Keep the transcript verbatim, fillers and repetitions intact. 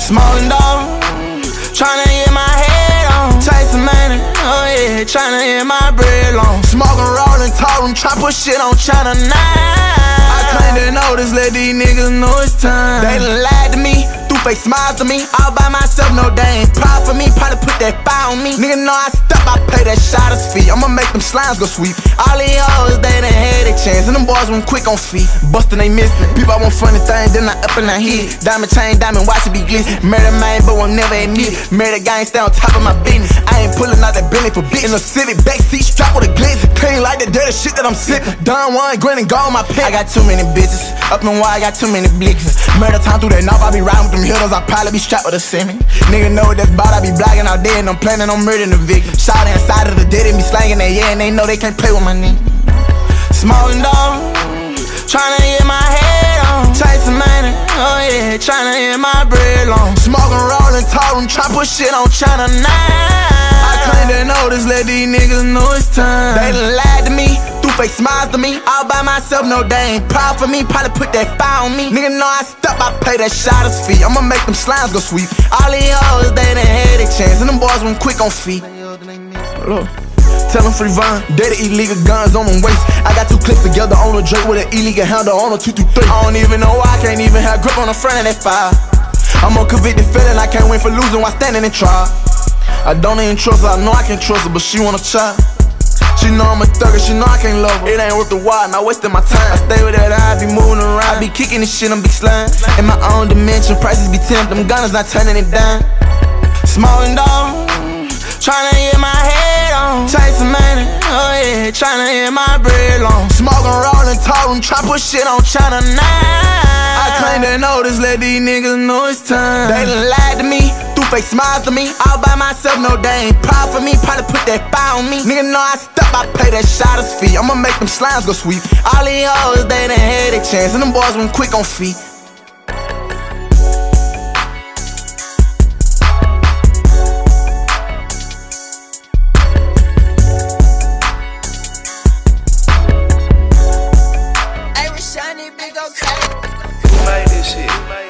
Smoking dog, tryna get my head on. Chasing money, oh yeah, tryna get my bread long. Smoking, rollin', totin', try put shit on China nine. I claim to notice, let these niggas know it's time. They done lied to me, threw fake smiles to me. All by myself, no, they ain't proud for me. Probably put that fire on me. Nigga know I step, I pay that shotter's fee. I'ma make them slimes go sweep. All these hoes, they done had a chance. And them boys went quick on feet. Bustin', they missing. People, I want funny things, then I up and I hit. Diamond chain, diamond watch it be glisten. Murder man, but won't never admit it. Murder gang stay on top of my business. I ain't pulling out that Bentley for bitch. In the city, backseat strap with a glizzy. Clean like the dirty shit that I'm sipping. Done one, grin and go on my pen. I got too many bitches. Up and wide, I got too many blicks. Murder time through that knob, I be riding with them hitters. I probably be strapped with a semi. Nigga know what that's about, I be blocking out there and I'm planning on murdering the victim. Shot inside of the dead and be slanging that yeah, and they know they can't play with my nigga. Smoking dog, tryna get my head on. Chasing money, oh yeah, tryna get my bread long. Smoking, rollin', totin', try put shit on China nine. I claim to notice, let these niggas know it's time. They done lied to me, threw fake smiles to me. All by myself, no, they ain't proud for me. Probably put that fire on me. Nigga know I step, I pay that shotter's fee. I'ma make them slimes go sweep. All these hoes, they done had a chance. And them boys went quick on feet. Look. Tell them free Vine, dead illegal guns on them waist. I got two clips together on a Drake with an illegal handle on a two two three. I don't even know why I can't even have grip on the front of that fire. I'm a convicted felon, I can't win for losing while standing in trial. I don't even trust her, I know I can't trust her, but she wanna try. She know I'm a thugger, she know I can't love her. It ain't worth the while, not wasting my time. I stay with that, I be moving around. I be kicking this shit, I'm big slime. In my own dimension, prices be tempting, them gunners not turning it down. Smoking dog, tryna get my head on. Chasing money, oh yeah, tryna get my bread long. Smoking, rollin', totin', try put shit on China nine. I claim to notice, let these niggas know it's time. They done lied to me, threw fake smiles to me. All by myself, no, they ain't proud for me. Probably put that fire on me. Nigga know I step, I pay that shotter's fee. I'ma make them slimes go sweep. All these hoes, they done had a chance. And them boys went quick on feet. Who made this shit?